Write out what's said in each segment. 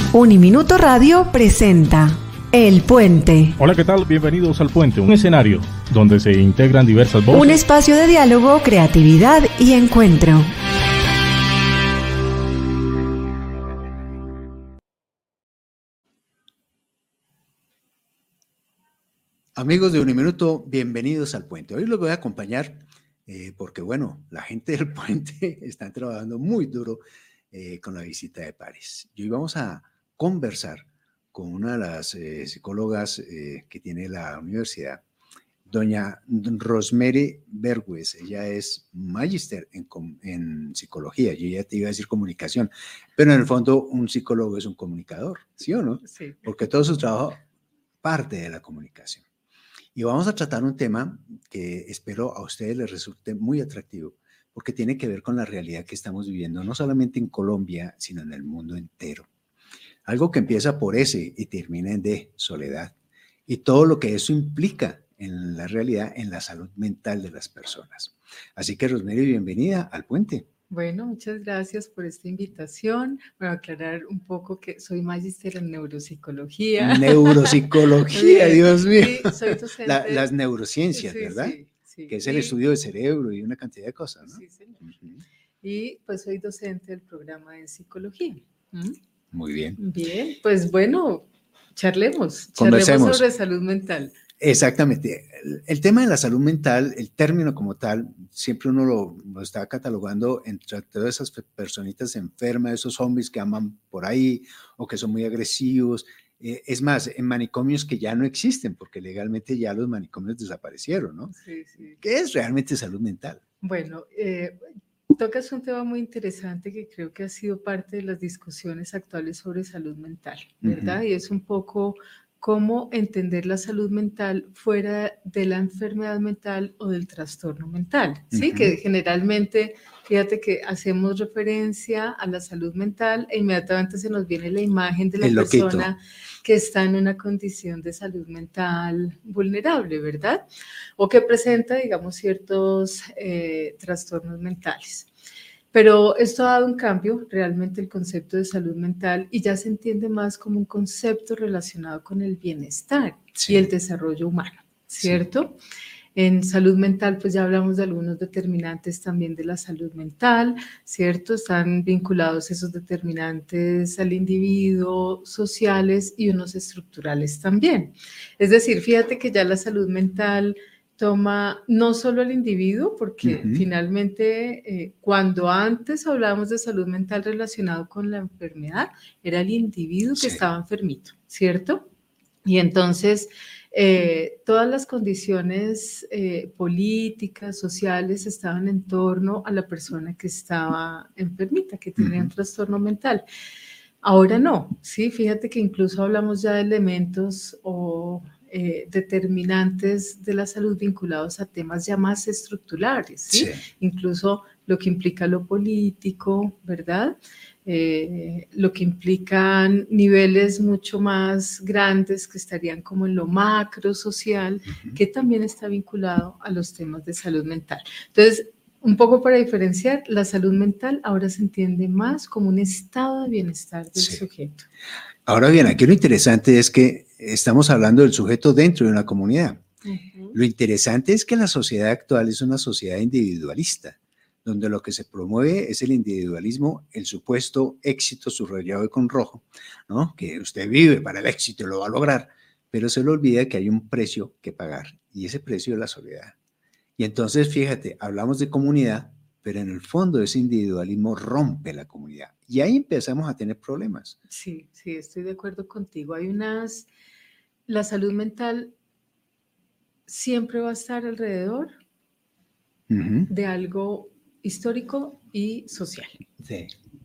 Uniminuto Radio presenta El Puente. Hola, ¿qué tal? Bienvenidos al Puente, un escenario donde se integran diversas voces. Un espacio de diálogo, creatividad y encuentro. Amigos de Uniminuto, bienvenidos al Puente. Hoy los voy a acompañar porque, bueno, la gente del Puente está trabajando muy duro con la visita de pares. Y hoy vamos a conversar con una de las psicólogas que tiene la universidad, doña Rosemary Bergües. Ella es magíster en psicología. Yo ya te iba a decir comunicación, pero en el fondo un psicólogo es un comunicador, ¿sí o no? Sí. Porque todo su trabajo parte de la comunicación. Y vamos a tratar un tema que espero a ustedes les resulte muy atractivo, porque tiene que ver con la realidad que estamos viviendo, no solamente en Colombia, sino en el mundo entero. Algo que empieza por S y termina en D, soledad, y todo lo que eso implica en la realidad, en la salud mental de las personas. Así que, Rosemary, bienvenida al Puente. Bueno, muchas gracias por esta invitación. Para aclarar un poco que soy magíster en neuropsicología. Neuropsicología, Dios mío. Sí, soy docente. Las neurociencias, Sí, ¿verdad? Sí. Que es el estudio del cerebro y una cantidad de cosas, ¿no? Sí, señor. Y pues soy docente del programa de psicología. Muy bien. Bien, pues bueno, charlemos Conversemos sobre salud mental. Exactamente. El tema de la salud mental, el término como tal, siempre uno lo está catalogando entre todas esas personitas enfermas, esos zombies que andan por ahí o que son muy agresivos. Es más, en manicomios que ya no existen, porque legalmente ya los manicomios desaparecieron, ¿no? Sí. ¿Qué es realmente salud mental? Bueno, tocas un tema muy interesante que creo que ha sido parte de las discusiones actuales sobre salud mental, ¿verdad? Y es un poco cómo entender la salud mental fuera de la enfermedad mental o del trastorno mental, ¿sí? Que generalmente, fíjate que hacemos referencia a la salud mental e inmediatamente se nos viene la imagen de la persona que está en una condición de salud mental vulnerable, ¿verdad? O que presenta, digamos, ciertos trastornos mentales. Pero esto ha dado un cambio, realmente el concepto de salud mental, y ya se entiende más como un concepto relacionado con el bienestar y el desarrollo humano, ¿cierto? Sí. En salud mental, pues ya hablamos de algunos determinantes también de la salud mental, ¿cierto? Están vinculados esos determinantes al individuo, sociales y unos estructurales también. Es decir, fíjate que ya la salud mental toma no solo al individuo, porque finalmente cuando antes hablábamos de salud mental relacionado con la enfermedad, era el individuo que estaba enfermito, ¿cierto? Y entonces todas las condiciones políticas, sociales, estaban en torno a la persona que estaba enfermita, que tenía un trastorno mental. Ahora no, sí, fíjate que incluso hablamos ya de elementos o determinantes de la salud vinculados a temas ya más estructurales, ¿sí? Incluso lo que implica lo político, ¿verdad? Lo que implican niveles mucho más grandes que estarían como en lo macro social, que también está vinculado a los temas de salud mental. Entonces, un poco para diferenciar, la salud mental ahora se entiende más como un estado de bienestar del sujeto. Ahora bien, aquí lo interesante es que estamos hablando del sujeto dentro de una comunidad. Lo interesante es que la sociedad actual es una sociedad individualista, donde lo que se promueve es el individualismo, el supuesto éxito subrayado con rojo, ¿no? Que usted vive para el éxito y lo va a lograr, pero se le olvida que hay un precio que pagar, y ese precio es la soledad. Y entonces, fíjate, hablamos de comunidad, pero en el fondo ese individualismo rompe la comunidad. Y ahí empezamos a tener problemas. Sí, estoy de acuerdo contigo. La salud mental siempre va a estar alrededor de algo histórico y social. Sí.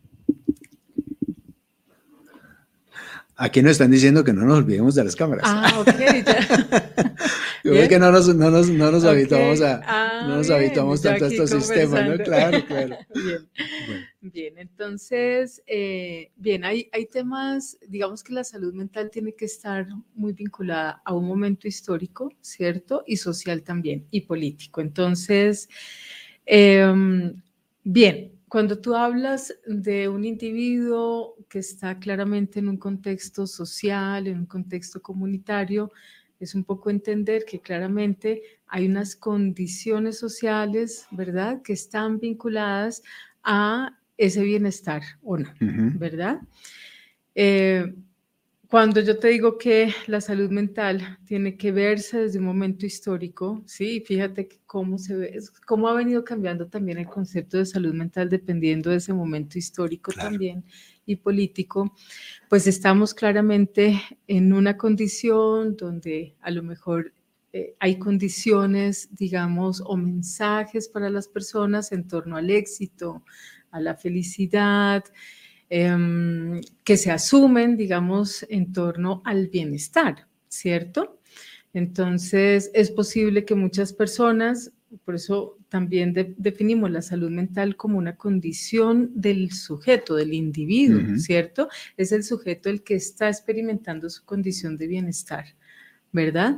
Aquí nos están diciendo que no nos olvidemos de las cámaras. Ah, ok, ya. Yo creo que no nos habituamos habituamos tanto a estos sistemas, ¿no? Claro. Bien, entonces, hay temas, digamos que la salud mental tiene que estar muy vinculada a un momento histórico, ¿cierto? Y social también, y político. Entonces, cuando tú hablas de un individuo que está claramente en un contexto social, en un contexto comunitario, es un poco entender que claramente hay unas condiciones sociales, ¿verdad?, que están vinculadas a ese bienestar o no, ¿verdad? Cuando yo te digo que la salud mental tiene que verse desde un momento histórico, sí, fíjate que cómo se ve, cómo ha venido cambiando también el concepto de salud mental dependiendo de ese momento histórico también y político, pues estamos claramente en una condición donde a lo mejor hay condiciones, digamos, o mensajes para las personas en torno al éxito, a la felicidad, que se asumen, digamos, en torno al bienestar, ¿cierto? Entonces, es posible que muchas personas, por eso también definimos la salud mental como una condición del sujeto, del individuo, ¿cierto? Es el sujeto el que está experimentando su condición de bienestar, ¿verdad?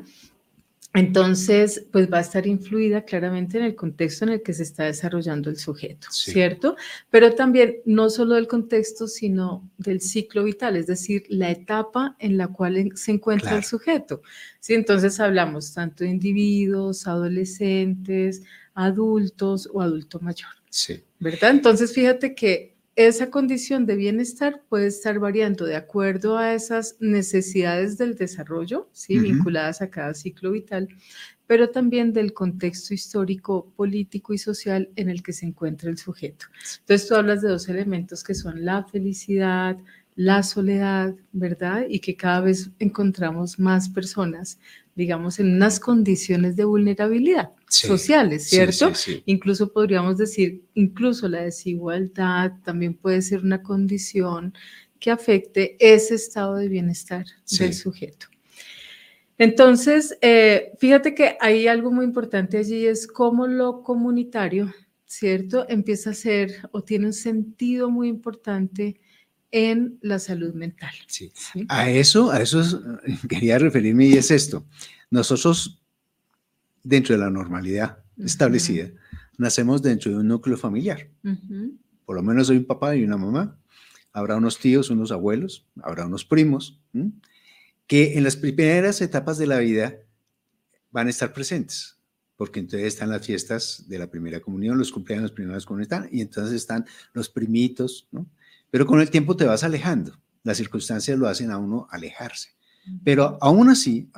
Entonces, pues va a estar influida claramente en el contexto en el que se está desarrollando el sujeto, ¿cierto? Pero también no solo del contexto, sino del ciclo vital, es decir, la etapa en la cual se encuentra el sujeto. ¿Sí? Entonces hablamos tanto de individuos, adolescentes, adultos o adulto mayor, ¿verdad? Entonces, fíjate que esa condición de bienestar puede estar variando de acuerdo a esas necesidades del desarrollo, ¿sí? Vinculadas a cada ciclo vital, pero también del contexto histórico, político y social en el que se encuentra el sujeto. Entonces tú hablas de dos elementos que son la felicidad, la soledad, ¿verdad? Y que cada vez encontramos más personas, digamos, en unas condiciones de vulnerabilidad sociales, ¿cierto? Incluso podríamos decir, incluso la desigualdad también puede ser una condición que afecte ese estado de bienestar del sujeto. Entonces, fíjate que hay algo muy importante allí, es cómo lo comunitario, ¿cierto? Empieza a ser o tiene un sentido muy importante en la salud mental. ¿Sí? A eso quería referirme y es esto. Nosotros, dentro de la normalidad establecida, nacemos dentro de un núcleo familiar. Por lo menos soy un papá y una mamá. Habrá unos tíos, unos abuelos, habrá unos primos, que en las primeras etapas de la vida van a estar presentes, porque entonces están las fiestas de la primera comunión, los cumpleaños, los primeros comunitarios, y entonces están los primitos, ¿no? Pero con el tiempo te vas alejando. Las circunstancias lo hacen a uno alejarse. Pero aún así,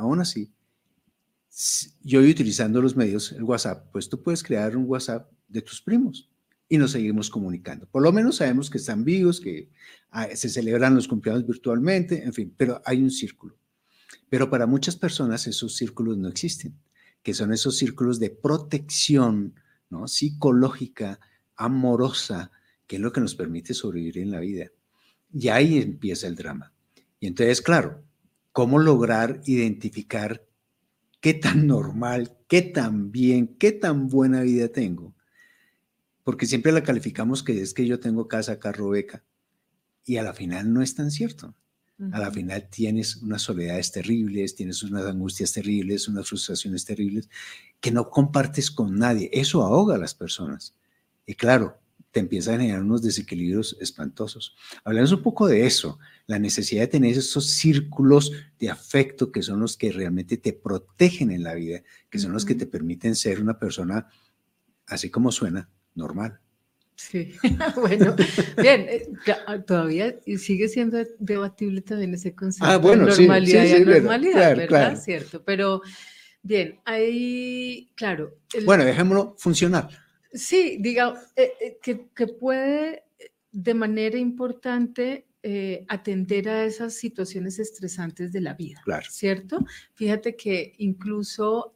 yo voy utilizando los medios, el WhatsApp, pues tú puedes crear un WhatsApp de tus primos y nos seguimos comunicando. Por lo menos sabemos que están vivos, que se celebran los cumpleaños virtualmente, en fin, pero hay un círculo. Pero para muchas personas esos círculos no existen, que son esos círculos de protección, ¿no?, psicológica, amorosa, que es lo que nos permite sobrevivir en la vida. Y ahí empieza el drama. Y entonces, claro, ¿cómo lograr identificar qué tan normal, qué tan bien, qué tan buena vida tengo? Porque siempre la calificamos que es que yo tengo casa, carro, beca. Y a la final no es tan cierto. A la final tienes unas soledades terribles, tienes unas angustias terribles, unas frustraciones terribles que no compartes con nadie. Eso ahoga a las personas. Y claro, te empiezan a generar unos desequilibrios espantosos. Hablamos un poco de eso, la necesidad de tener esos círculos de afecto que son los que realmente te protegen en la vida, que son los que te permiten ser una persona, así como suena, normal. Sí, bueno, bien, todavía sigue siendo debatible también ese concepto de normalidad y anormalidad, ¿verdad? Claro. Cierto, pero bien, ahí, claro. Bueno, dejémoslo funcionar. Sí, digamos, que puede de manera importante atender a esas situaciones estresantes de la vida, ¿cierto? Fíjate que incluso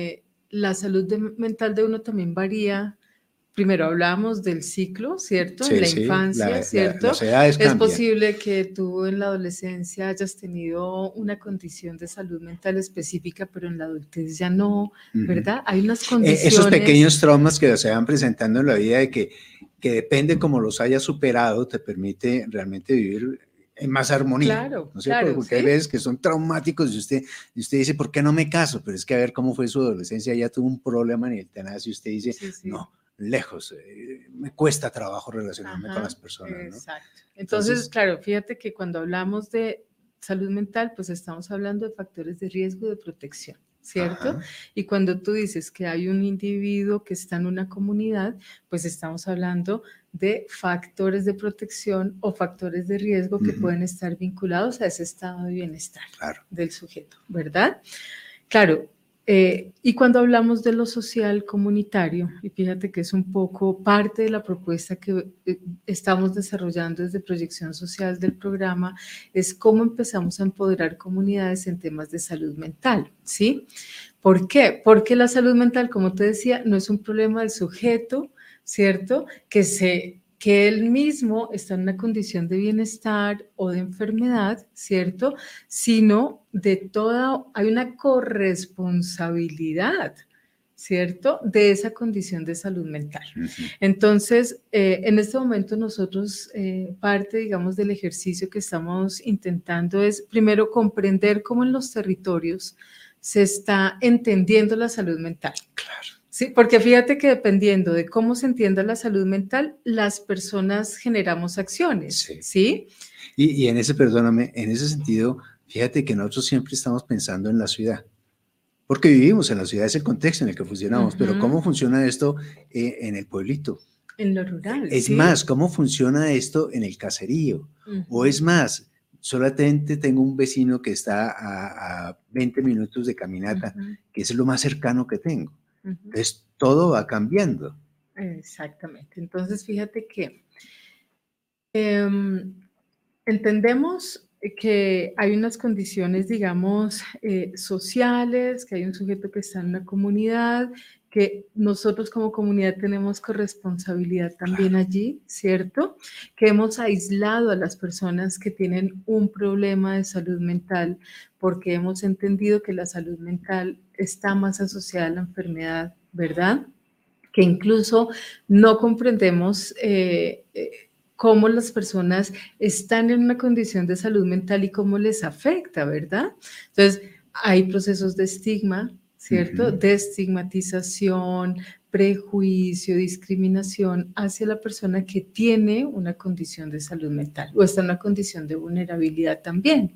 la salud mental de uno también varía. Primero hablamos del ciclo, ¿cierto? En la infancia, ¿cierto? Las edades cambian. Es posible que tú en la adolescencia hayas tenido una condición de salud mental específica, pero en la adultez ya no, ¿verdad? Hay unas condiciones. Esos pequeños traumas que se van presentando en la vida de que depende cómo los hayas superado, te permite realmente vivir en más armonía. Claro, ¿no? Claro, porque hay veces que son traumáticos y usted dice, ¿por qué no me caso? Pero es que a ver cómo fue su adolescencia, ya tuvo un problema en el tenaz y usted dice, no. lejos, me cuesta trabajo relacionarme con las personas, ¿no? Exacto. Entonces, claro, fíjate que cuando hablamos de salud mental, pues estamos hablando de factores de riesgo y de protección, ¿cierto? Ajá. Y cuando tú dices que hay un individuo que está en una comunidad, pues estamos hablando de factores de protección o factores de riesgo que pueden estar vinculados a ese estado de bienestar del sujeto, ¿verdad? Claro. Y cuando hablamos de lo social comunitario, y fíjate que es un poco parte de la propuesta que estamos desarrollando desde Proyección Social del programa, es cómo empezamos a empoderar comunidades en temas de salud mental, ¿sí? ¿Por qué? Porque la salud mental, como te decía, no es un problema del sujeto, ¿cierto? Que él mismo está en una condición de bienestar o de enfermedad, ¿cierto? Sino de toda, hay una corresponsabilidad, ¿cierto? De esa condición de salud mental. Entonces, en este momento nosotros, parte, digamos, del ejercicio que estamos intentando es, primero, comprender cómo en los territorios se está entendiendo la salud mental. Claro. Sí, porque fíjate que dependiendo de cómo se entienda la salud mental, las personas generamos acciones, ¿sí? Y en ese sentido, fíjate que nosotros siempre estamos pensando en la ciudad, porque vivimos en la ciudad, es el contexto en el que funcionamos, pero ¿cómo funciona esto en el pueblito? En lo rural, Es más, ¿cómo funciona esto en el caserío? O es más, solamente tengo un vecino que está a 20 minutos de caminata, que es lo más cercano que tengo. Entonces, todo va cambiando. Exactamente. Entonces, fíjate que entendemos que hay unas condiciones, digamos, sociales, que hay un sujeto que está en una comunidad, que nosotros como comunidad tenemos corresponsabilidad también allí, ¿cierto? Que hemos aislado a las personas que tienen un problema de salud mental porque hemos entendido que la salud mental está más asociada a la enfermedad, ¿verdad? Que incluso no comprendemos cómo las personas están en una condición de salud mental y cómo les afecta, ¿verdad? Entonces, hay procesos de estigma, ¿cierto? De estigmatización, prejuicio, discriminación hacia la persona que tiene una condición de salud mental o está en una condición de vulnerabilidad también.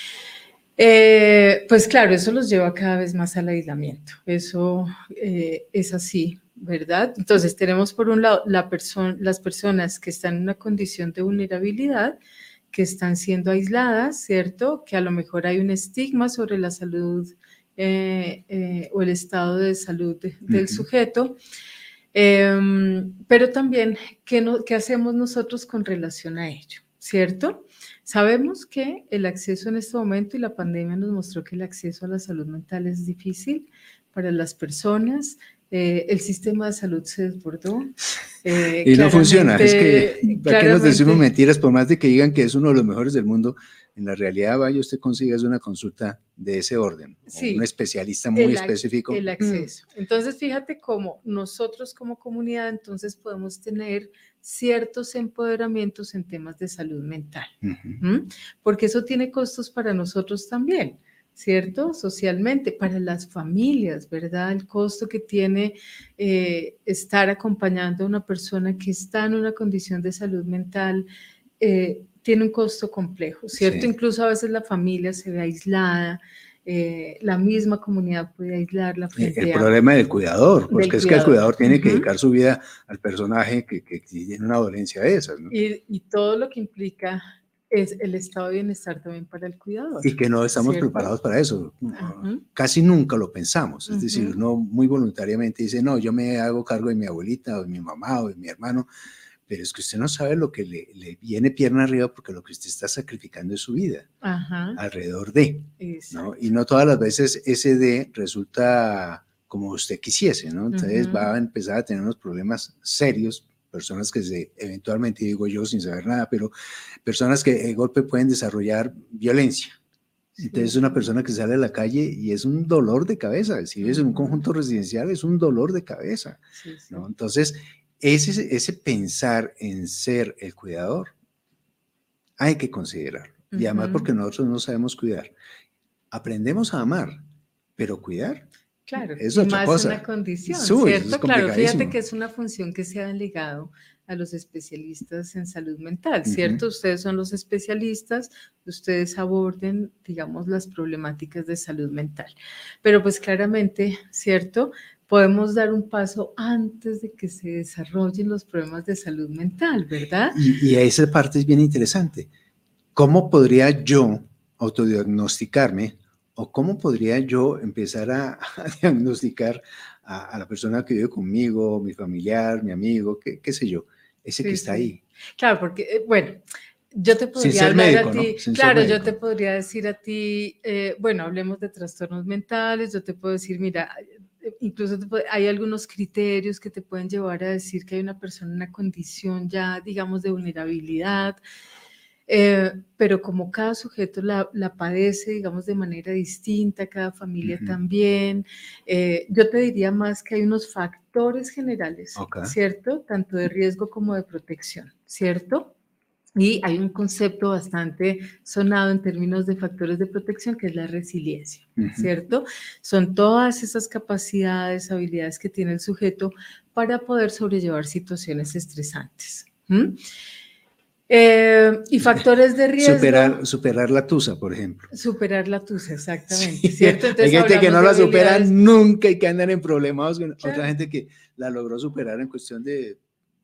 Pues claro, eso los lleva cada vez más al aislamiento, eso es así, ¿verdad? Entonces tenemos por un lado las personas que están en una condición de vulnerabilidad, que están siendo aisladas, ¿cierto? Que a lo mejor hay un estigma sobre la salud o el estado de salud del sujeto, pero también ¿qué hacemos nosotros con relación a ello? ¿Cierto? Sabemos que el acceso en este momento, y la pandemia nos mostró que el acceso a la salud mental es difícil para las personas. El sistema de salud se desbordó. Y no funciona. Es que, ¿para qué nos decimos mentiras? Por más de que digan que es uno de los mejores del mundo, en la realidad, vaya, usted consigue una consulta de ese orden, sí, un especialista muy específico. El acceso. Entonces, fíjate cómo nosotros como comunidad entonces podemos tener ciertos empoderamientos en temas de salud mental, porque eso tiene costos para nosotros también, ¿cierto? Socialmente, para las familias, ¿verdad? El costo que tiene estar acompañando a una persona que está en una condición de salud mental tiene un costo complejo, ¿cierto? Sí. Incluso a veces la familia se ve aislada, la misma comunidad puede aislarla frente el problema del cuidador, porque es que el cuidador tiene que dedicar su vida al personaje que tiene una dolencia de esas, ¿no? Y todo lo que implica es el estado de bienestar también para el cuidador. Y que no estamos preparados para eso. Casi nunca lo pensamos. Es decir, uno muy voluntariamente dice, no, yo me hago cargo de mi abuelita o de mi mamá o de mi hermano, pero es que usted no sabe lo que le viene pierna arriba porque lo que usted está sacrificando es su vida alrededor de, ¿no? Y no todas las veces ese de resulta como usted quisiese, ¿no? Entonces va a empezar a tener unos problemas serios, personas que eventualmente, digo yo sin saber nada, pero personas que de golpe pueden desarrollar violencia. Entonces una persona que sale a la calle y es un dolor de cabeza, si vives en un conjunto residencial es un dolor de cabeza, ¿no? Entonces ese pensar en ser el cuidador hay que considerarlo. Y además porque nosotros no sabemos cuidar. Aprendemos a amar, pero cuidar Claro, es y otra más cosa. una condición, Eso es ¿cierto? Claro, fíjate complicadísimo. que es una función que se ha delegado a los especialistas en salud mental, Ujú. ¿cierto? Ustedes son los especialistas, ustedes aborden, digamos, las problemáticas de salud mental. Pero pues claramente, ¿cierto? Podemos dar un paso antes de que se desarrollen los problemas de salud mental, ¿verdad? Y esa parte es bien interesante. ¿Cómo podría yo autodiagnosticarme o cómo podría yo empezar a diagnosticar a la persona que vive conmigo, mi familiar, mi amigo, qué sé yo, ese que Sí, está sí. ahí? Claro, porque, bueno, yo te Sin podría ser hablar médico, a ¿no? ti, Sin ser claro, yo médico. te podría decir a ti, bueno, hablemos de trastornos mentales, yo te puedo decir, mira, incluso hay algunos criterios que te pueden llevar a decir que hay una persona en una condición ya, digamos, de vulnerabilidad, pero como cada sujeto la padece, digamos, de manera distinta, cada familia Ujú. también, yo te diría más que hay unos factores generales, Ok. ¿cierto? Tanto de riesgo como de protección, ¿cierto? Y hay un concepto bastante sonado en términos de factores de protección que es la resiliencia, Ujú. ¿cierto? Son todas esas capacidades, habilidades que tiene el sujeto para poder sobrellevar situaciones estresantes. Y factores de riesgo. Superar la tusa, por ejemplo. Superar la tusa, exactamente, Sí, ¿cierto? hay Entonces gente que hablamos no de la supera habilidades. nunca y que andan en problemas con otra Claro. gente que la logró superar en cuestión de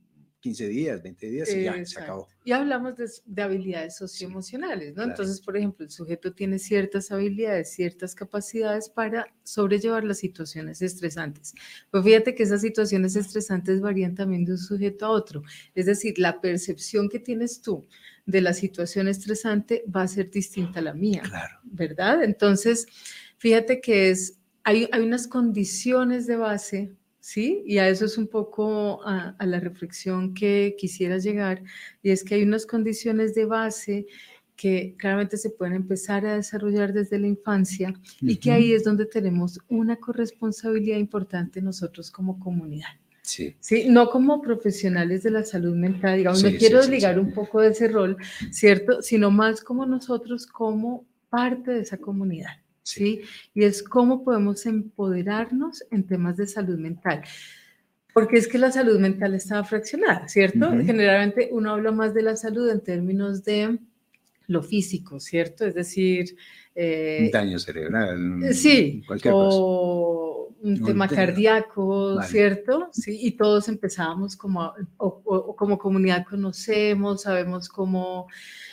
15 días, 20 días y ya, se Exacto. acabó. Y hablamos de habilidades socioemocionales, ¿no? Claro. Entonces, por ejemplo, el sujeto tiene ciertas habilidades, ciertas capacidades para sobrellevar las situaciones estresantes. Pues fíjate que esas situaciones estresantes varían también de un sujeto a otro. Es decir, la percepción que tienes tú de la situación estresante va a ser distinta a la mía, Claro. ¿verdad? Entonces, fíjate que hay unas condiciones de base. ¿Sí? Y a eso es un poco a la reflexión que quisiera llegar, y es que hay unas condiciones de base que claramente se pueden empezar a desarrollar desde la infancia y que ahí es donde tenemos una corresponsabilidad importante nosotros como comunidad. Sí. Sí, no como profesionales de la salud mental, digamos, Sí, me quiero sí, desligar sí. un poco de ese rol, ¿cierto? Sino más como nosotros como parte de esa comunidad. ¿Sí? Y es cómo podemos empoderarnos en temas de salud mental. Porque es que la salud mental está fraccionada, ¿cierto? Generalmente uno habla más de la salud en términos de lo físico, ¿cierto? Es decir... un daño cerebral, sí, cualquier cosa. o un tema cardíaco, vale. ¿cierto? Sí, y todos empezábamos como, como comunidad conocemos, sabemos cómo...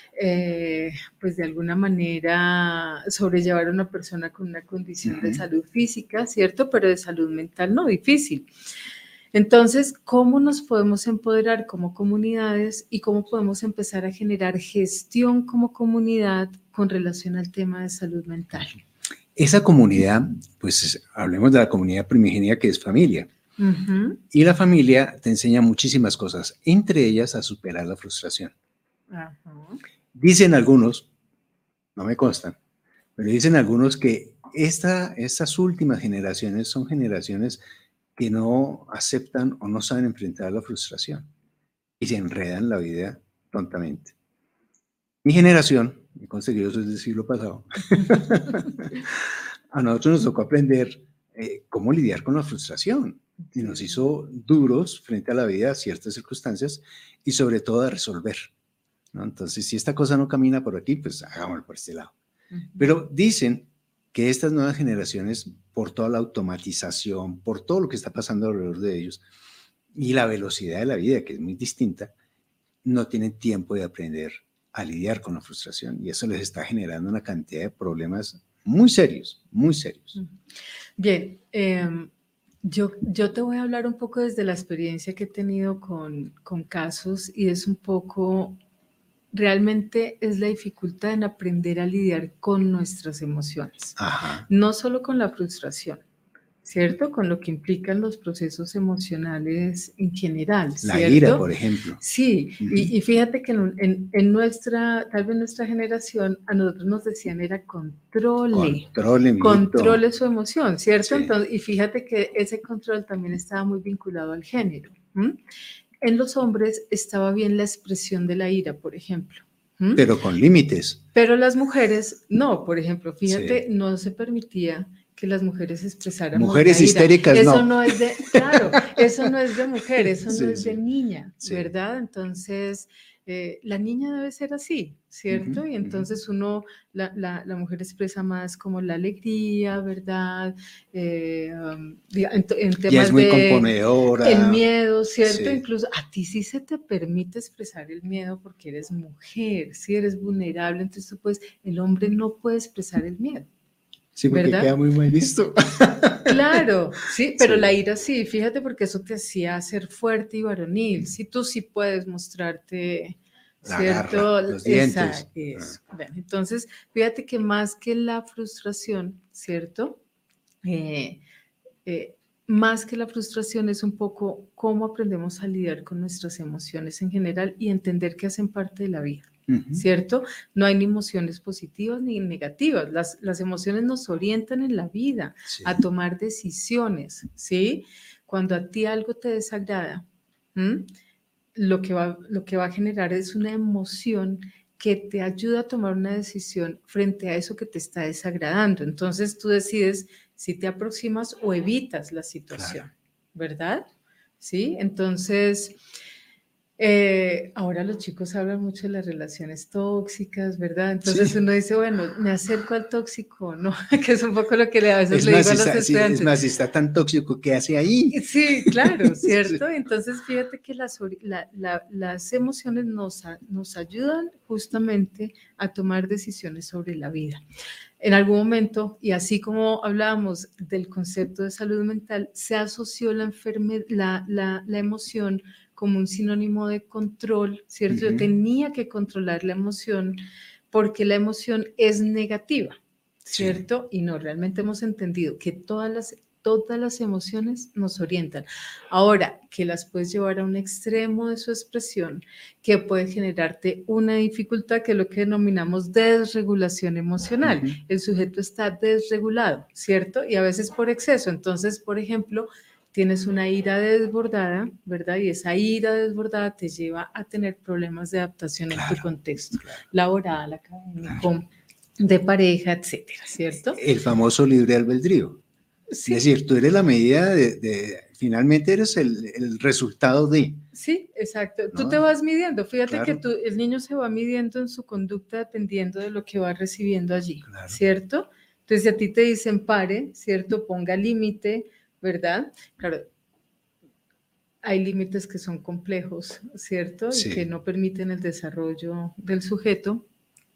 pues de alguna manera sobrellevar a una persona con una condición de salud física, ¿cierto? Pero de salud mental no, difícil. Entonces, ¿cómo nos podemos empoderar como comunidades y cómo podemos empezar a generar gestión como comunidad con relación al tema de salud mental? Esa comunidad, pues hablemos de la comunidad primigenia que es familia. Y la familia te enseña muchísimas cosas, entre ellas a superar la frustración. Dicen algunos, no me consta, pero dicen algunos que estas últimas generaciones son generaciones que no aceptan o no saben enfrentar la frustración y se enredan la vida tontamente. Mi generación, me consta que yo soy del siglo pasado, a nosotros nos tocó aprender cómo lidiar con la frustración y nos hizo duros frente a la vida, a ciertas circunstancias y sobre todo a resolver, ¿no? Entonces, si esta cosa no camina por aquí, pues hagámoslo por este lado. Pero dicen que estas nuevas generaciones, por toda la automatización, por todo lo que está pasando alrededor de ellos y la velocidad de la vida, que es muy distinta, no tienen tiempo de aprender a lidiar con la frustración y eso les está generando una cantidad de problemas muy serios, muy serios. Bien, yo te voy a hablar un poco desde la experiencia que he tenido con casos y es un poco... Realmente es la dificultad en aprender a lidiar con nuestras emociones, no solo con la frustración, ¿cierto? Con lo que implican los procesos emocionales en general, ¿cierto? La ira, por ejemplo. Sí, y fíjate que en nuestra, tal vez nuestra generación, a nosotros nos decían era controle su emoción, ¿cierto? Sí. Entonces, y fíjate que ese control también estaba muy vinculado al género. En los hombres estaba bien la expresión de la ira, por ejemplo. Pero con límites. Pero las mujeres no, por ejemplo, fíjate, no se permitía que las mujeres expresáramos mujeres la ira. histéricas, eso no. no es de, claro, eso no es de mujer, eso Sí, no es sí. de niña, Sí. ¿verdad? Entonces, la niña debe ser así, ¿cierto? Y entonces la mujer expresa más como la alegría, ¿verdad? En temas Y es muy de componedora. el miedo, ¿cierto? Sí. Incluso a ti sí se te permite expresar el miedo porque eres mujer, sí eres vulnerable, entonces tú puedes, el hombre no puede expresar el miedo. Sí, porque ¿verdad? queda muy mal visto. Claro, sí, pero Sí. la ira sí, fíjate, porque eso te hacía ser fuerte y varonil. Sí, tú sí puedes mostrarte, La ¿cierto? garra, los dientes. Eso. Bueno, entonces, fíjate que más que la frustración, ¿cierto? Más que la frustración es un poco cómo aprendemos a lidiar con nuestras emociones en general y entender que hacen parte de la vida. ¿Cierto? No hay ni emociones positivas ni negativas. Las emociones nos orientan en la vida a tomar decisiones, ¿sí? Cuando a ti algo te desagrada, lo que va a generar es una emoción que te ayuda a tomar una decisión frente a eso que te está desagradando. Entonces tú decides si te aproximas o evitas la situación, ¿verdad? ¿Sí? Entonces... ahora los chicos hablan mucho de las relaciones tóxicas, ¿verdad? Entonces uno dice, bueno, me acerco al tóxico, ¿no? Que es un poco lo que a veces le digo a los estudiantes. Es más, si está tan tóxico, ¿qué hace ahí? Sí, claro, ¿cierto? Entonces fíjate que las emociones nos ayudan justamente a tomar decisiones sobre la vida. En algún momento, y así como hablábamos del concepto de salud mental, se asoció la emoción como un sinónimo de control, ¿cierto? Yo tenía que controlar la emoción porque la emoción es negativa, ¿cierto? Y no, realmente hemos entendido que todas las emociones nos orientan. Ahora, que las puedes llevar a un extremo de su expresión, que puede generarte una dificultad, que es lo que denominamos desregulación emocional. El sujeto está desregulado, ¿cierto? Y a veces por exceso. Entonces, por ejemplo, tienes una ira desbordada, ¿verdad? Y esa ira desbordada te lleva a tener problemas de adaptación en tu contexto laboral, académico, de pareja, etcétera, ¿cierto? El famoso libre albedrío. Sí. Es decir, tú eres la medida finalmente eres el resultado de. Sí, exacto. ¿No? Tú te vas midiendo. Fíjate que el niño se va midiendo en su conducta dependiendo de lo que va recibiendo allí, ¿cierto? Entonces, si a ti te dicen pare, ¿cierto? Ponga límite, ¿verdad? Claro, hay límites que son complejos, ¿cierto? Y que no permiten el desarrollo del sujeto.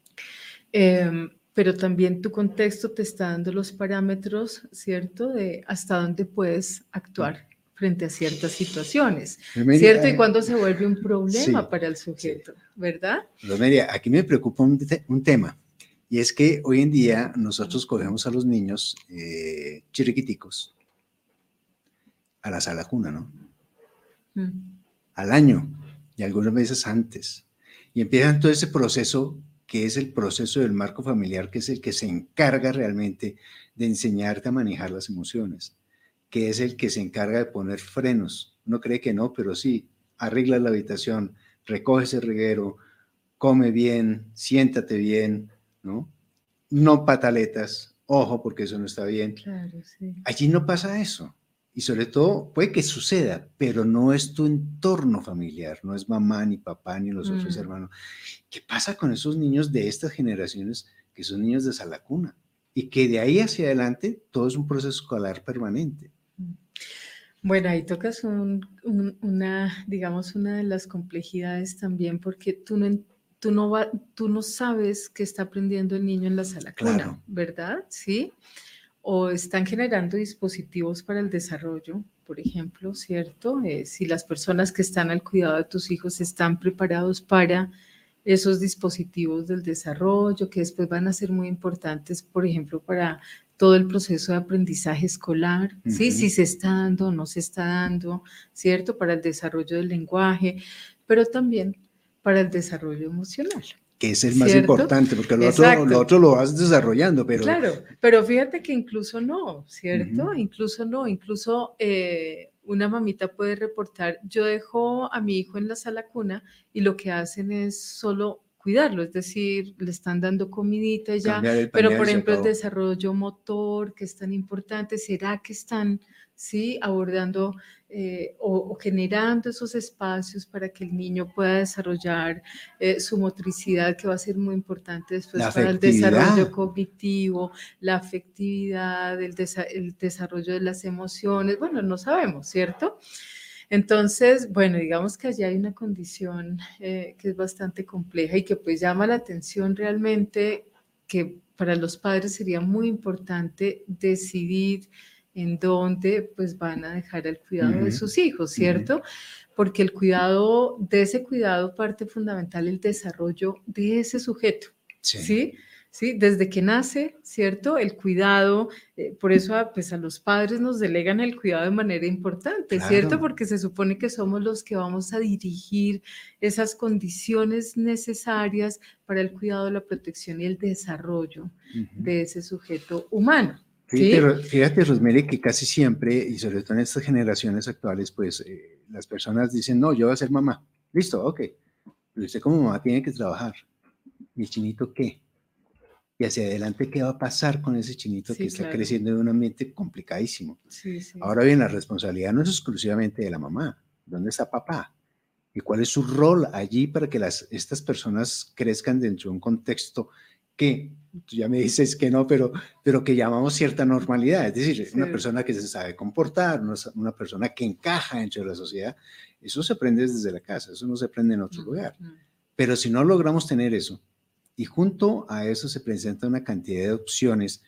Pero también tu contexto te está dando los parámetros, ¿cierto? De hasta dónde puedes actuar frente a ciertas situaciones, ¿cierto? Y cuando se vuelve un problema para el sujeto, ¿verdad? Romelia, aquí me preocupa un tema, y es que hoy en día nosotros cogemos a los niños chiriquiticos a la sala cuna, ¿no? Al año y algunas veces antes, y empiezan todo ese proceso que es el proceso del marco familiar, que es el que se encarga realmente de enseñarte a manejar las emociones, que es el que se encarga de poner frenos. Uno cree que no, pero sí, arregla la habitación, recoge ese reguero, come bien, siéntate bien, ¿no? No pataletas, ojo, porque eso no está bien. Claro, sí. Allí no pasa eso. Y sobre todo, puede que suceda, pero no es tu entorno familiar, no es mamá, ni papá, ni los otros hermanos. ¿Qué pasa con esos niños de estas generaciones que son niños de sala cuna? Y que de ahí hacia adelante todo es un proceso escolar permanente. Bueno, ahí tocas digamos, una de las complejidades también, porque tú no sabes qué está aprendiendo el niño en la sala cuna, ¿verdad? Sí. O están generando dispositivos para el desarrollo, por ejemplo, ¿cierto? Si las personas que están al cuidado de tus hijos están preparados para esos dispositivos del desarrollo, que después van a ser muy importantes, por ejemplo, para todo el proceso de aprendizaje escolar, ¿sí? Si se está dando o no se está dando, ¿cierto? Para el desarrollo del lenguaje, pero también para el desarrollo emocional. Que es el más importante, porque lo otro lo vas desarrollando, pero... Claro, pero fíjate que incluso no, ¿cierto? Incluso una mamita puede reportar, yo dejo a mi hijo en la sala cuna y lo que hacen es solo cuidarlo, es decir, le están dando comidita ya, Cambiar el pero pañal, por se ejemplo el acabó. desarrollo motor, que es tan importante, ¿será que están, sí, abordando o generando esos espacios para que el niño pueda desarrollar su motricidad, que va a ser muy importante después La para el afectividad. desarrollo cognitivo, la afectividad, el desarrollo de las emociones? Bueno, no sabemos, ¿cierto? Entonces, bueno, digamos que allí hay una condición que es bastante compleja y que pues llama la atención realmente, que para los padres sería muy importante decidir en dónde pues van a dejar el cuidado de sus hijos, ¿cierto? Porque el cuidado, de ese cuidado parte fundamental el desarrollo de ese sujeto, ¿sí? ¿Sí? Desde que nace, ¿cierto? El cuidado, por eso pues a los padres nos delegan el cuidado de manera importante, Claro. ¿cierto? Porque se supone que somos los que vamos a dirigir esas condiciones necesarias para el cuidado, la protección y el desarrollo de ese sujeto humano. ¿Sí? Fíjate, Rosemary, que casi siempre, y sobre todo en estas generaciones actuales, pues las personas dicen, no, yo voy a ser mamá. Listo, ok. Pero usted como mamá tiene que trabajar. ¿Mi chinito qué? Y hacia adelante, ¿qué va a pasar con ese chinito que está creciendo en un ambiente complicadísimo? Ahora bien, la responsabilidad no es exclusivamente de la mamá. ¿Dónde está papá? ¿Y cuál es su rol allí para que estas personas crezcan dentro de un contexto que, tú ya me dices que no, pero que llamamos cierta normalidad? Es decir, una persona que se sabe comportar, una persona que encaja dentro de la sociedad. Eso se aprende desde la casa, eso no se aprende en otro lugar. Pero si no logramos tener eso, y junto a eso se presenta una cantidad de opciones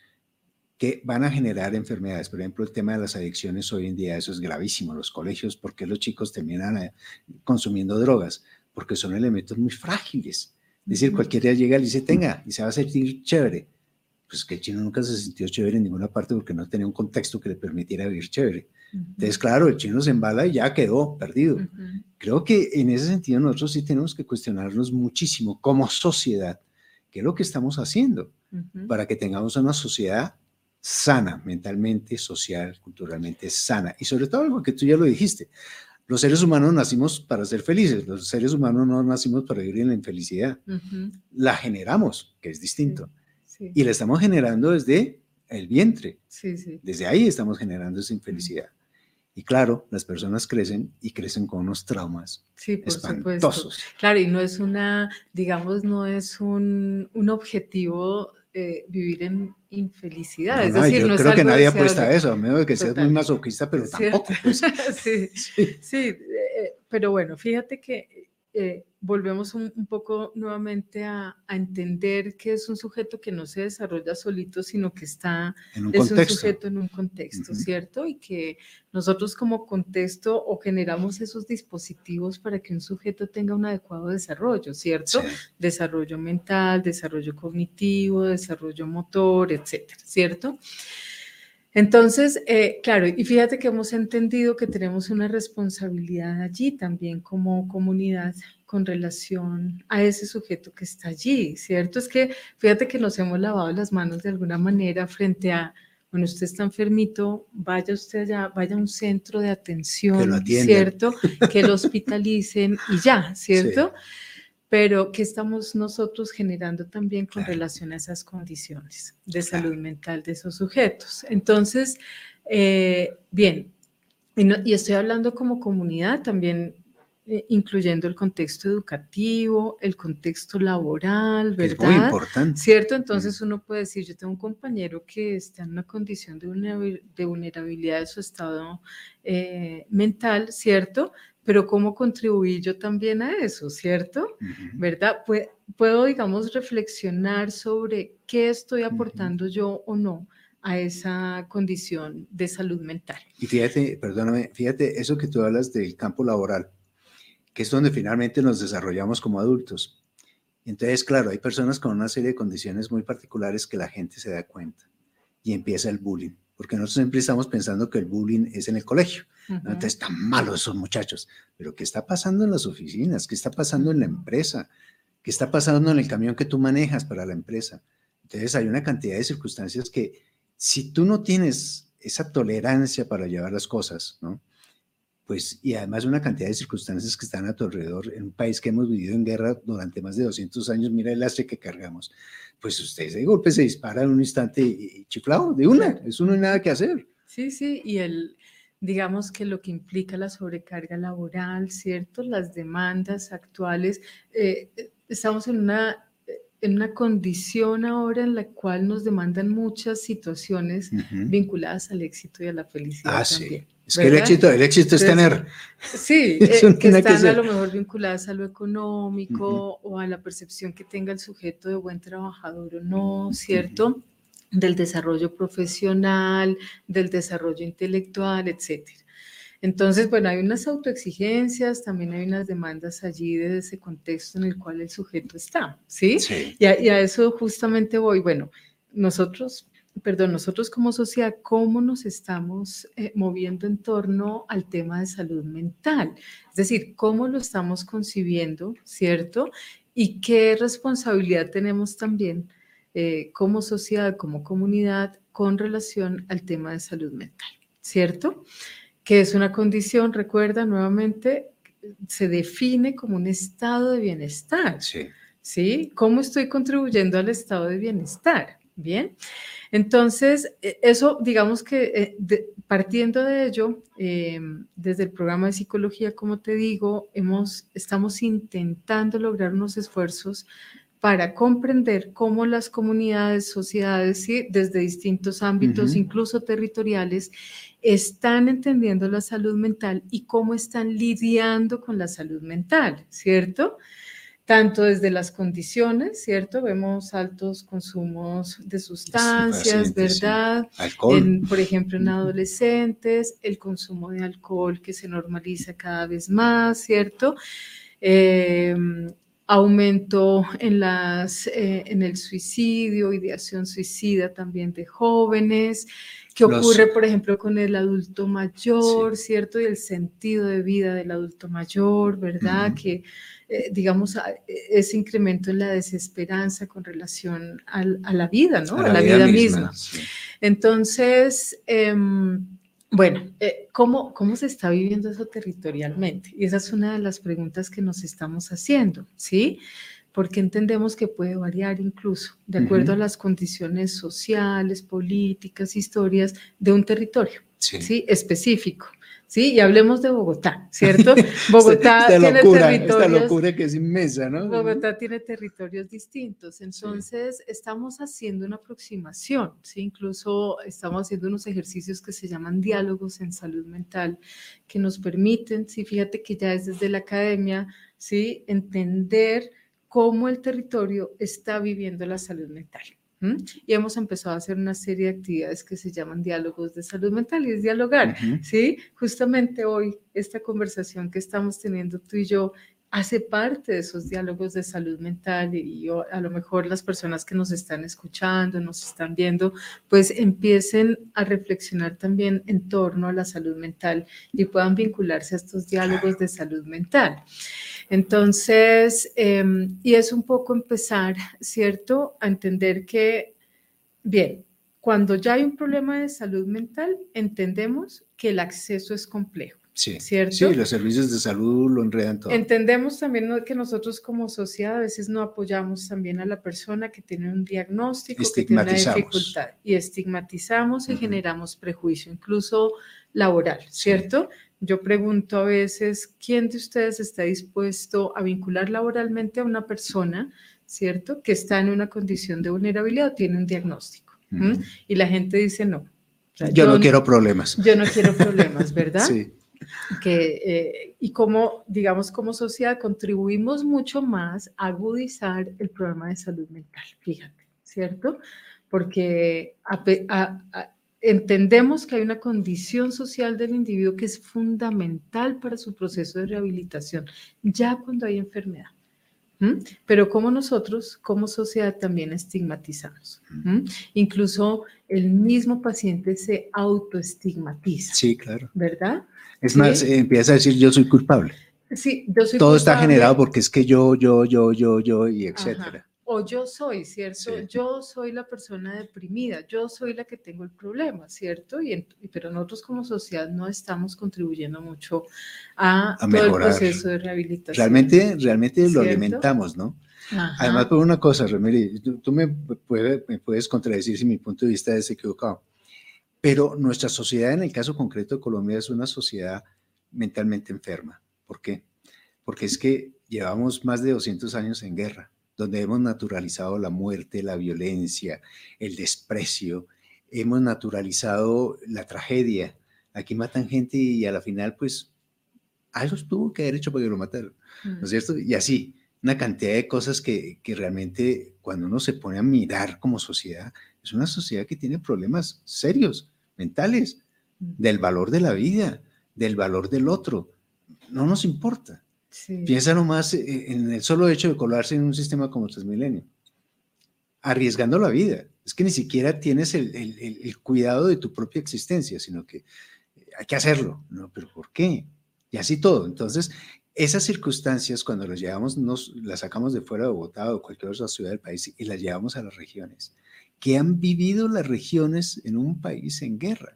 que van a generar enfermedades. Por ejemplo, el tema de las adicciones hoy en día, eso es gravísimo. Los colegios, ¿por qué los chicos terminan consumiendo drogas? Porque son elementos muy frágiles. Es decir, cualquiera llega y le dice, tenga, y se va a sentir chévere. Pues que el chino nunca se sintió chévere en ninguna parte porque no tenía un contexto que le permitiera vivir chévere. Entonces, claro, el chino se embala y ya quedó perdido. Creo que en ese sentido nosotros sí tenemos que cuestionarnos muchísimo como sociedad qué es lo que estamos haciendo para que tengamos una sociedad sana, mentalmente, social, culturalmente sana. Y sobre todo algo que tú ya lo dijiste, los seres humanos nacimos para ser felices, los seres humanos no nacimos para vivir en la infelicidad. La generamos, que es distinto. Y la estamos generando desde el vientre. Desde ahí estamos generando esa infelicidad. Y claro, las personas crecen y crecen con unos traumas espantosos. Supuesto. Claro, y no es digamos, no es un objetivo vivir en infelicidad. No, es decir, yo creo que nadie apuesta a eso, a menos de que seas muy masoquista, pero tampoco. Pues. Sí, pero bueno, fíjate que volvemos un poco nuevamente a entender que es un sujeto que no se desarrolla solito, sino que es un sujeto en un contexto, ¿cierto? Y que nosotros como contexto o generamos esos dispositivos para que un sujeto tenga un adecuado desarrollo, ¿cierto? Desarrollo mental, desarrollo cognitivo, desarrollo motor, etcétera, ¿cierto? Entonces, claro, y fíjate que hemos entendido que tenemos una responsabilidad allí también como comunidad con relación a ese sujeto que está allí, ¿cierto? Es que fíjate que nos hemos lavado las manos de alguna manera frente a, bueno, usted está enfermito, vaya usted allá, vaya a un centro de atención, ¿cierto? Que lo hospitalicen y ya, ¿cierto? Pero ¿qué estamos nosotros generando también con relación a esas condiciones de salud mental de esos sujetos? Entonces, bien, y estoy hablando como comunidad también, incluyendo el contexto educativo, el contexto laboral, ¿verdad? Es muy importante. ¿Cierto? Entonces uno puede decir, yo tengo un compañero que está en una condición de vulnerabilidad de su estado mental, ¿cierto? Pero ¿cómo contribuir yo también a eso, cierto? ¿Verdad? Puedo, digamos, reflexionar sobre qué estoy aportando yo o no a esa condición de salud mental. Y fíjate, perdóname, fíjate, eso que tú hablas del campo laboral, que es donde finalmente nos desarrollamos como adultos. Entonces, claro, hay personas con una serie de condiciones muy particulares que la gente se da cuenta y empieza el bullying, porque nosotros siempre estamos pensando que el bullying es en el colegio. Entonces, están malos esos muchachos, pero ¿qué está pasando en las oficinas? ¿Qué está pasando en la empresa? ¿Qué está pasando en el camión que tú manejas para la empresa? Entonces, hay una cantidad de circunstancias que si tú no tienes esa tolerancia para llevar las cosas, ¿no? pues, y además una cantidad de circunstancias que están a tu alrededor, en un país que hemos vivido en guerra durante más de 200 años, mira el lastre que cargamos, pues usted de golpe se dispara en un instante y chiflado, de una, eso no hay nada que hacer. Sí, sí, y digamos que lo que implica la sobrecarga laboral, ¿cierto? Las demandas actuales, estamos en una condición ahora en la cual nos demandan muchas situaciones vinculadas al éxito y a la felicidad también. Sí. Es que el éxito es tener. Sí, que están a lo mejor vinculadas a lo económico o a la percepción que tenga el sujeto de buen trabajador o no, ¿cierto? Del desarrollo profesional, del desarrollo intelectual, etcétera. Entonces, bueno, hay unas autoexigencias, también hay unas demandas allí de ese contexto en el cual el sujeto está, ¿sí? Sí. Y a eso justamente voy. Bueno, nosotros como sociedad, ¿cómo nos estamos moviendo en torno al tema de salud mental? Es decir, ¿cómo lo estamos concibiendo, cierto? Y qué responsabilidad tenemos también como sociedad, como comunidad, con relación al tema de salud mental, ¿cierto? Que es una condición, recuerda nuevamente, se define como un estado de bienestar. Sí. ¿Sí? ¿Cómo estoy contribuyendo al estado de bienestar? Bien. Entonces, eso, digamos que partiendo de ello, desde el programa de psicología, como te digo, estamos intentando lograr unos esfuerzos para comprender cómo las comunidades, sociedades, ¿sí? Desde distintos ámbitos, incluso territoriales, están entendiendo la salud mental y cómo están lidiando con la salud mental, ¿cierto? Tanto desde las condiciones, ¿cierto? Vemos altos consumos de sustancias, ¿verdad? Sí. Alcohol. Por ejemplo, en adolescentes, el consumo de alcohol que se normaliza cada vez más, ¿cierto? Aumento en el suicidio, ideación suicida también de jóvenes, que ocurre, por ejemplo, con el adulto mayor, sí. ¿Cierto? Y el sentido de vida del adulto mayor, ¿verdad? Que, digamos, ese incremento en la desesperanza con relación a la vida, ¿no? A la vida misma. Sí. Entonces, bueno, ¿cómo se está viviendo eso territorialmente? Y esa es una de las preguntas que nos estamos haciendo, ¿sí? Porque entendemos que puede variar incluso de acuerdo a las condiciones sociales, políticas, historias de un territorio, ¿sí? Específico, ¿sí? Y hablemos de Bogotá, ¿cierto? Bogotá tiene territorios... Esta locura que es inmensa, ¿no? Bogotá tiene territorios distintos, entonces estamos haciendo una aproximación, ¿sí? Incluso estamos haciendo unos ejercicios que se llaman diálogos en salud mental, que nos permiten, sí, fíjate que ya es desde la academia, ¿sí? Entender cómo el territorio está viviendo la salud mental. Y hemos empezado a hacer una serie de actividades que se llaman diálogos de salud mental y es dialogar, ¿sí? Justamente hoy esta conversación que estamos teniendo tú y yo hace parte de esos diálogos de salud mental y a lo mejor las personas que nos están escuchando, nos están viendo, pues empiecen a reflexionar también en torno a la salud mental y puedan vincularse a estos diálogos de salud mental. Entonces, y es un poco empezar, ¿cierto?, a entender que, bien, cuando ya hay un problema de salud mental, entendemos que el acceso es complejo. Sí, ¿cierto? Sí, los servicios de salud lo enredan todo. Entendemos también que nosotros como sociedad a veces no apoyamos también a la persona que tiene un diagnóstico, que tiene una dificultad y estigmatizamos y generamos prejuicio, incluso laboral, ¿cierto? Sí. Yo pregunto a veces, ¿quién de ustedes está dispuesto a vincular laboralmente a una persona, ¿cierto?, que está en una condición de vulnerabilidad o tiene un diagnóstico? Y la gente dice no. O sea, yo no quiero problemas. Yo no quiero problemas, ¿verdad? Sí. Y como, digamos, como sociedad contribuimos mucho más a agudizar el problema de salud mental, fíjate, ¿cierto? Porque entendemos que hay una condición social del individuo que es fundamental para su proceso de rehabilitación, ya cuando hay enfermedad. Pero como nosotros, como sociedad, también estigmatizamos. Incluso el mismo paciente se autoestigmatiza. Sí, claro. ¿Verdad? Es más, empieza a decir yo soy culpable. Sí, yo soy Todo culpable. Está generado porque es que yo, y etcétera. Ajá. o yo soy, ¿cierto? Sí. Yo soy la persona deprimida, yo soy la que tengo el problema, ¿cierto? Pero nosotros como sociedad no estamos contribuyendo mucho a todo el mejorar. proceso de rehabilitación. Realmente lo ¿cierto? alimentamos, ¿no? Ajá. Además, por una cosa, Rosemary, tú me puedes contradecir si mi punto de vista es equivocado, pero nuestra sociedad, en el caso concreto de Colombia, es una sociedad mentalmente enferma. ¿Por qué? Porque es que llevamos más de 200 años en guerra, donde hemos naturalizado la muerte, la violencia, el desprecio, hemos naturalizado la tragedia. Aquí matan gente y a la final, pues, algo tuvo que haber hecho para que lo mataran, ¿no es cierto? Y así, una cantidad de cosas que realmente cuando uno se pone a mirar como sociedad, es una sociedad que tiene problemas serios, mentales, del valor de la vida, del valor del otro. No nos importa. Sí. Piensa nomás en el solo hecho de colarse en un sistema como Transmilenio, arriesgando la vida. Es que ni siquiera tienes el cuidado de tu propia existencia, sino que hay que hacerlo. ¿No? ¿Pero por qué? Y así todo. Entonces, esas circunstancias, cuando las llevamos, las sacamos de fuera de Bogotá o cualquier otra ciudad del país y las llevamos a las regiones. ¿Qué han vivido las regiones en un país en guerra?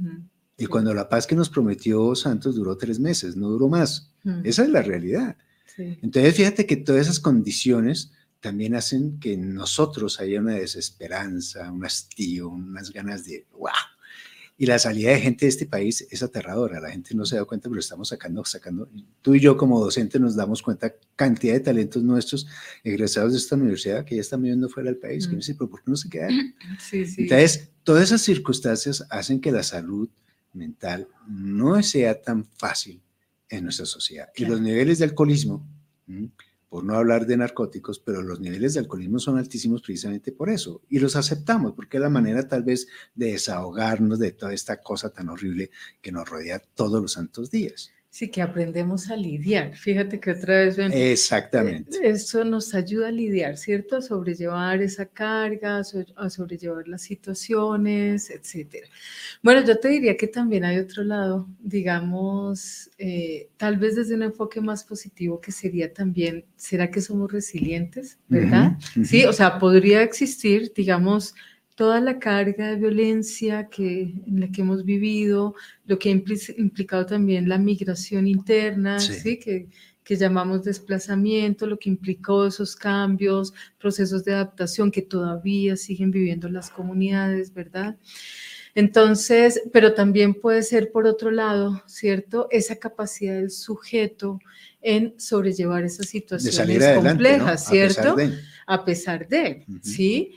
Y cuando la paz que nos prometió Santos duró 3 meses, no duró más. Esa es la realidad. Sí. Entonces, fíjate que todas esas condiciones también hacen que en nosotros haya una desesperanza, un hastío, unas ganas de ¡wow! Y la salida de gente de este país es aterradora. La gente no se da cuenta, pero estamos sacando. Tú y yo como docentes nos damos cuenta cantidad de talentos nuestros egresados de esta universidad que ya están viviendo fuera del país. Que no sé, pero ¿por qué no se quedan? Sí, sí. Entonces, todas esas circunstancias hacen que la salud mental no sea tan fácil en nuestra sociedad. Claro. Y los niveles de alcoholismo, por no hablar de narcóticos, pero los niveles de alcoholismo son altísimos precisamente por eso. Y los aceptamos, porque es la manera tal vez de desahogarnos de toda esta cosa tan horrible que nos rodea todos los santos días. Sí, que aprendemos a lidiar. Fíjate que otra vez ven. Exactamente. Eso nos ayuda a lidiar, ¿cierto? A sobrellevar esa carga, a sobrellevar las situaciones, etcétera. Bueno, yo te diría que también hay otro lado, digamos, tal vez desde un enfoque más positivo, que sería también, ¿será que somos resilientes? ¿Verdad? Sí, o sea, podría existir, digamos, toda la carga de violencia en la que hemos vivido, lo que ha implicado también la migración interna, ¿sí? Que llamamos desplazamiento, lo que implicó esos cambios, procesos de adaptación que todavía siguen viviendo las comunidades, ¿verdad? Entonces, pero también puede ser por otro lado, ¿cierto? Esa capacidad del sujeto en sobrellevar esas situaciones complejas, ¿no? ¿Cierto? A pesar de, ¿sí?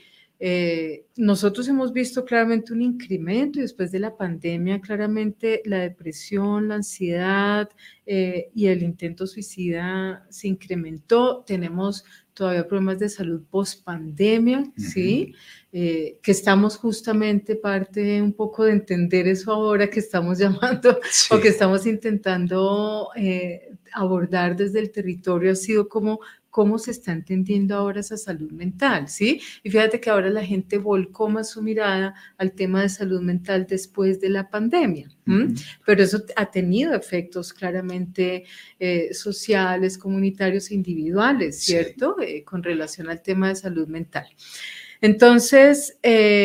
Nosotros hemos visto claramente un incremento y después de la pandemia claramente la depresión, la ansiedad y el intento suicida se incrementó. Tenemos todavía problemas de salud post-pandemia, ¿sí? Que estamos justamente parte un poco de entender eso ahora que estamos llamando o que estamos intentando abordar desde el territorio, ha sido cómo se está entendiendo ahora esa salud mental, ¿sí? Y fíjate que ahora la gente volcó más su mirada al tema de salud mental después de la pandemia, pero eso ha tenido efectos claramente sociales, comunitarios e individuales, ¿cierto? Con relación al tema de salud mental. Entonces,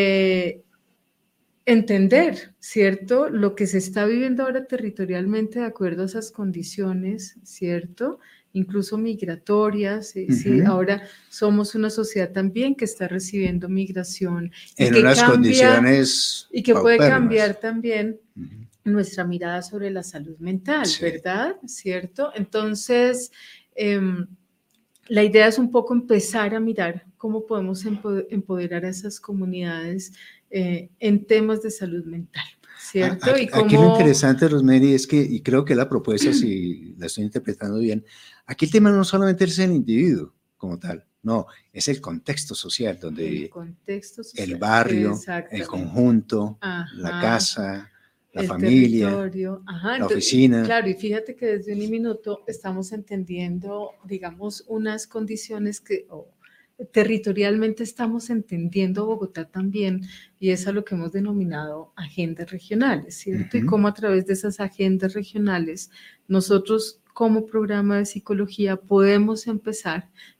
entender, ¿cierto? Lo que se está viviendo ahora territorialmente de acuerdo a esas condiciones, ¿cierto? Incluso migratorias, ¿sí? Ahora somos una sociedad también que está recibiendo migración. En unas condiciones y que puede cambiar también nuestra mirada sobre la salud mental, ¿verdad? ¿Cierto? Entonces, la idea es un poco empezar a mirar cómo podemos empoderar a esas comunidades en temas de salud mental, ¿cierto? Aquí lo interesante, Rosemary, es que, y creo que la propuesta, si la estoy interpretando bien, aquí el tema no solamente es el individuo como tal, no, es el contexto social, donde el barrio, el conjunto, la casa, la familia, territorio, la oficina. Claro, y fíjate que desde un minuto estamos entendiendo, digamos, unas condiciones que territorialmente estamos entendiendo Bogotá también, y es a lo que hemos denominado agendas regionales, ¿cierto? Y cómo a través de esas agendas regionales nosotros como programa de psicología podemos empezar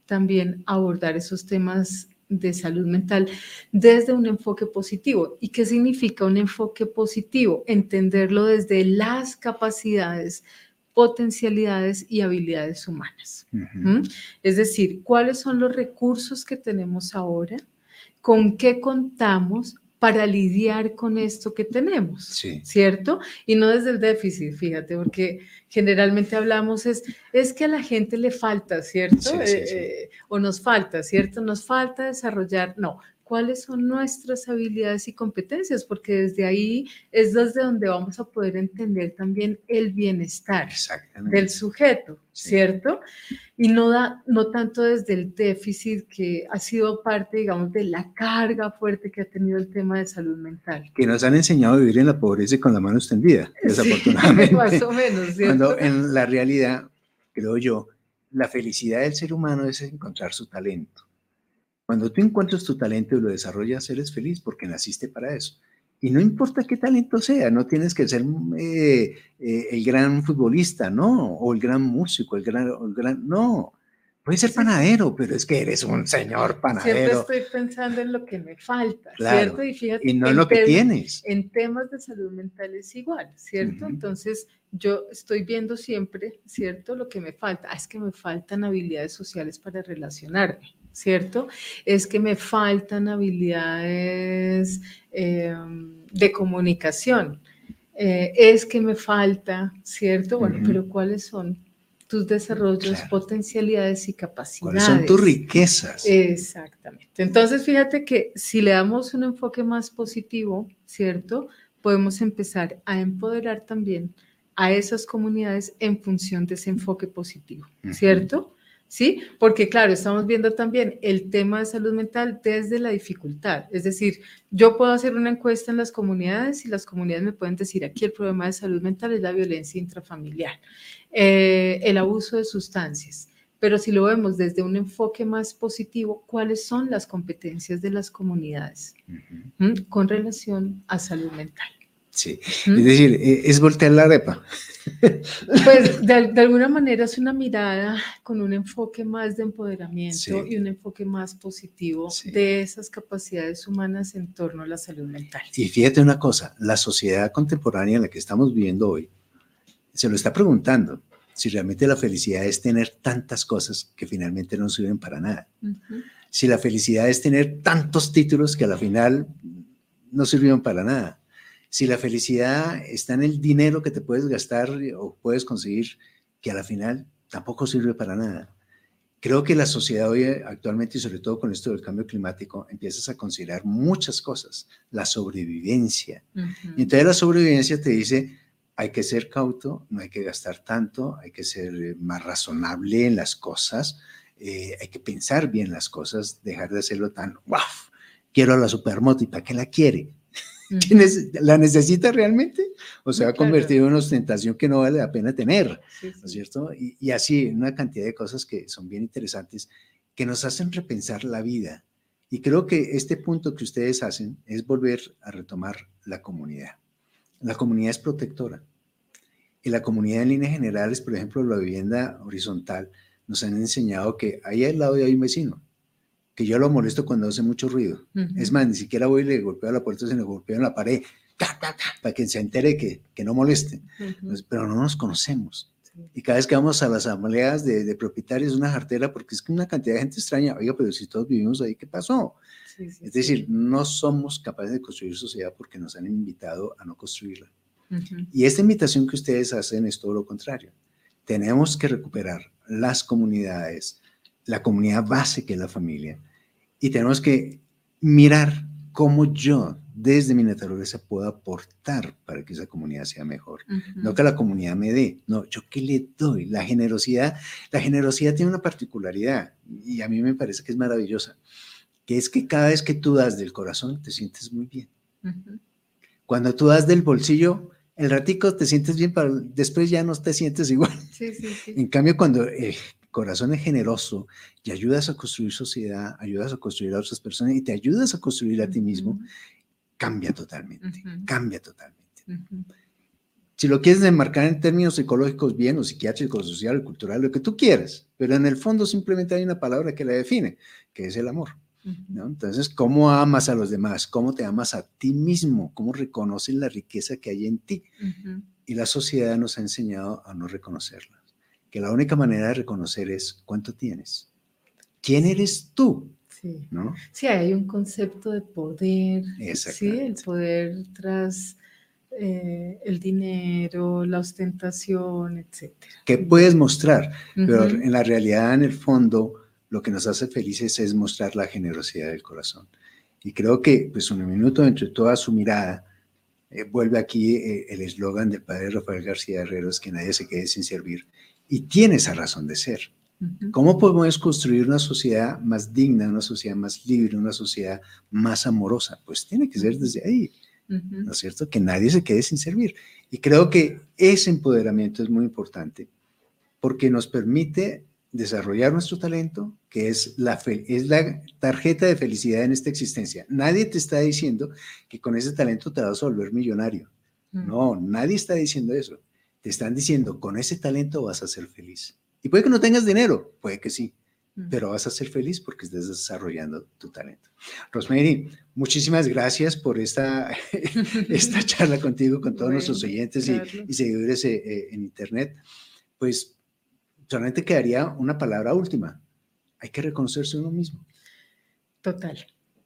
también abordar esos temas de salud mental desde un enfoque positivo. ¿Y qué significa un enfoque positivo? Entenderlo desde las capacidades, potencialidades y habilidades humanas. Es decir, ¿cuáles son los recursos que tenemos ahora? ¿Con qué contamos para lidiar con esto que tenemos? Sí. ¿Cierto? Y no desde el déficit, fíjate, porque generalmente hablamos es que a la gente le falta, ¿cierto? O nos falta, ¿cierto? Nos falta desarrollar, no. ¿Cuáles son nuestras habilidades y competencias? Porque desde ahí es desde donde vamos a poder entender también el bienestar del sujeto, ¿cierto? Y no tanto desde el déficit que ha sido parte, digamos, de la carga fuerte que ha tenido el tema de salud mental. Que nos han enseñado a vivir en la pobreza y con la mano extendida, desafortunadamente. Sí, más o menos, ¿cierto? Cuando en la realidad, creo yo, la felicidad del ser humano es encontrar su talento. Cuando tú encuentras tu talento y lo desarrollas, eres feliz porque naciste para eso. Y no importa qué talento sea, no tienes que ser el gran futbolista, ¿no? O el gran músico, no. Puedes ser panadero, pero es que eres un señor panadero. Siempre estoy pensando en lo que me falta, claro, ¿cierto? Y fíjate, y no en lo que tienes. En temas de salud mental es igual, ¿cierto? Entonces, yo estoy viendo siempre, ¿cierto? Lo que me falta. Es que me faltan habilidades sociales para relacionarme, ¿cierto? Es que me faltan habilidades de comunicación. Es que me falta, ¿cierto? Bueno, pero ¿cuáles son tus desarrollos, potencialidades y capacidades? ¿Cuáles son tus riquezas? Exactamente. Entonces, fíjate que si le damos un enfoque más positivo, ¿cierto? Podemos empezar a empoderar también a esas comunidades en función de ese enfoque positivo, ¿cierto? ¿Sí? Porque claro, estamos viendo también el tema de salud mental desde la dificultad. Es decir, yo puedo hacer una encuesta en las comunidades y las comunidades me pueden decir, aquí el problema de salud mental es la violencia intrafamiliar, el abuso de sustancias. Pero si lo vemos desde un enfoque más positivo, ¿cuáles son las competencias de las comunidades con relación a salud mental? Sí, es decir, es voltear la arepa. Pues de alguna manera es una mirada con un enfoque más de empoderamiento y un enfoque más positivo de esas capacidades humanas en torno a la salud mental. Y fíjate una cosa, la sociedad contemporánea en la que estamos viviendo hoy se lo está preguntando si realmente la felicidad es tener tantas cosas que finalmente no sirven para nada. Si la felicidad es tener tantos títulos que a la final no sirvieron para nada. Si la felicidad está en el dinero que te puedes gastar o puedes conseguir, que a la final tampoco sirve para nada. Creo que la sociedad hoy actualmente, y sobre todo con esto del cambio climático, empiezas a considerar muchas cosas. La sobrevivencia. Y entonces la sobrevivencia te dice, hay que ser cauto, no hay que gastar tanto, hay que ser más razonable en las cosas, hay que pensar bien las cosas, dejar de hacerlo tan, wow, quiero la supermoto, ¿y para qué la quiere? ¿La necesita realmente? ¿O se va a convertir en una ostentación que no vale la pena tener? ¿No es cierto? Y así, una cantidad de cosas que son bien interesantes, que nos hacen repensar la vida. Y creo que este punto que ustedes hacen es volver a retomar la comunidad. La comunidad es protectora. Y la comunidad en líneas generales, por ejemplo, la vivienda horizontal, nos han enseñado que ahí al lado hay un vecino, que yo lo molesto cuando hace mucho ruido. Es más, ni siquiera voy y le golpeo a la puerta, sino le golpeo en la pared, para que se entere que no moleste. Pero no nos conocemos. Y cada vez que vamos a las asambleas de propietarios, una jartera, porque es que una cantidad de gente extraña, oiga, pero si todos vivimos ahí, ¿qué pasó? Es decir, no somos capaces de construir sociedad porque nos han invitado a no construirla. Y esta invitación que ustedes hacen es todo lo contrario. Tenemos que recuperar las comunidades, la comunidad base que es la familia, y tenemos que mirar cómo yo, desde mi naturaleza, puedo aportar para que esa comunidad sea mejor. No que la comunidad me dé, no, yo qué le doy. La generosidad tiene una particularidad, y a mí me parece que es maravillosa, que es que cada vez que tú das del corazón, te sientes muy bien. Cuando tú das del bolsillo, el ratico te sientes bien, pero después ya no te sientes igual. En cambio, cuando el corazón es generoso y ayudas a construir sociedad, ayudas a construir a otras personas y te ayudas a construir a ti mismo, cambia totalmente, cambia totalmente. Si lo quieres enmarcar en términos psicológicos bien, o psiquiátricos, social, cultural, lo que tú quieras, pero en el fondo simplemente hay una palabra que la define, que es el amor, ¿no? Entonces, ¿cómo amas a los demás? ¿Cómo te amas a ti mismo? ¿Cómo reconoces la riqueza que hay en ti? Y la sociedad nos ha enseñado a no reconocerla, que la única manera de reconocer es cuánto tienes. ¿Quién eres tú? Sí, ¿no? Sí, hay un concepto de poder, sí, el poder tras el dinero, la ostentación, etcétera. ¿Qué puedes mostrar? Pero en la realidad, en el fondo, lo que nos hace felices es mostrar la generosidad del corazón. Y creo que, pues, Un Minuto entre toda su mirada, vuelve aquí el eslogan del padre Rafael García Herrero, es que nadie se quede sin servir. Y tiene esa razón de ser. ¿Cómo podemos construir una sociedad más digna, una sociedad más libre, una sociedad más amorosa? Pues tiene que ser desde ahí, ¿no es cierto? Que nadie se quede sin servir. Y creo que ese empoderamiento es muy importante porque nos permite desarrollar nuestro talento, que es la tarjeta de felicidad en esta existencia. Nadie te está diciendo que con ese talento te vas a volver millonario. No, nadie está diciendo eso. Te están diciendo, con ese talento vas a ser feliz. Y puede que no tengas dinero, puede que sí, pero vas a ser feliz porque estás desarrollando tu talento. Rosemary, muchísimas gracias por esta charla contigo, con todos nuestros oyentes y seguidores en Internet. Pues solamente quedaría una palabra última. Hay que reconocerse uno mismo. Total.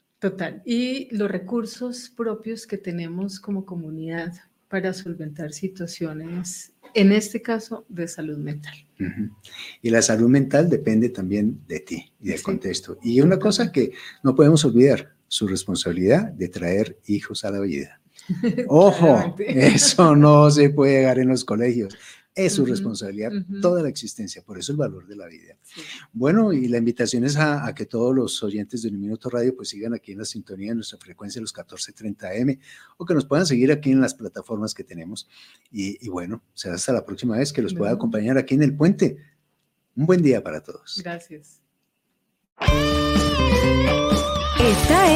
Y los recursos propios que tenemos como comunidad para solventar situaciones, en este caso, de salud mental. Y la salud mental depende también de ti y del contexto. Y una cosa que no podemos olvidar, su responsabilidad de traer hijos a la vida. ¡Ojo! Eso no se puede llegar en los colegios. Es su responsabilidad toda la existencia, por eso el valor de la vida. Bueno, y la invitación es a que todos los oyentes de Un Minuto Radio pues sigan aquí en la sintonía de nuestra frecuencia de los 1430 AM o que nos puedan seguir aquí en las plataformas que tenemos. Y bueno, será hasta la próxima vez que los pueda acompañar aquí en El Puente. Un buen día para todos. Gracias. Esta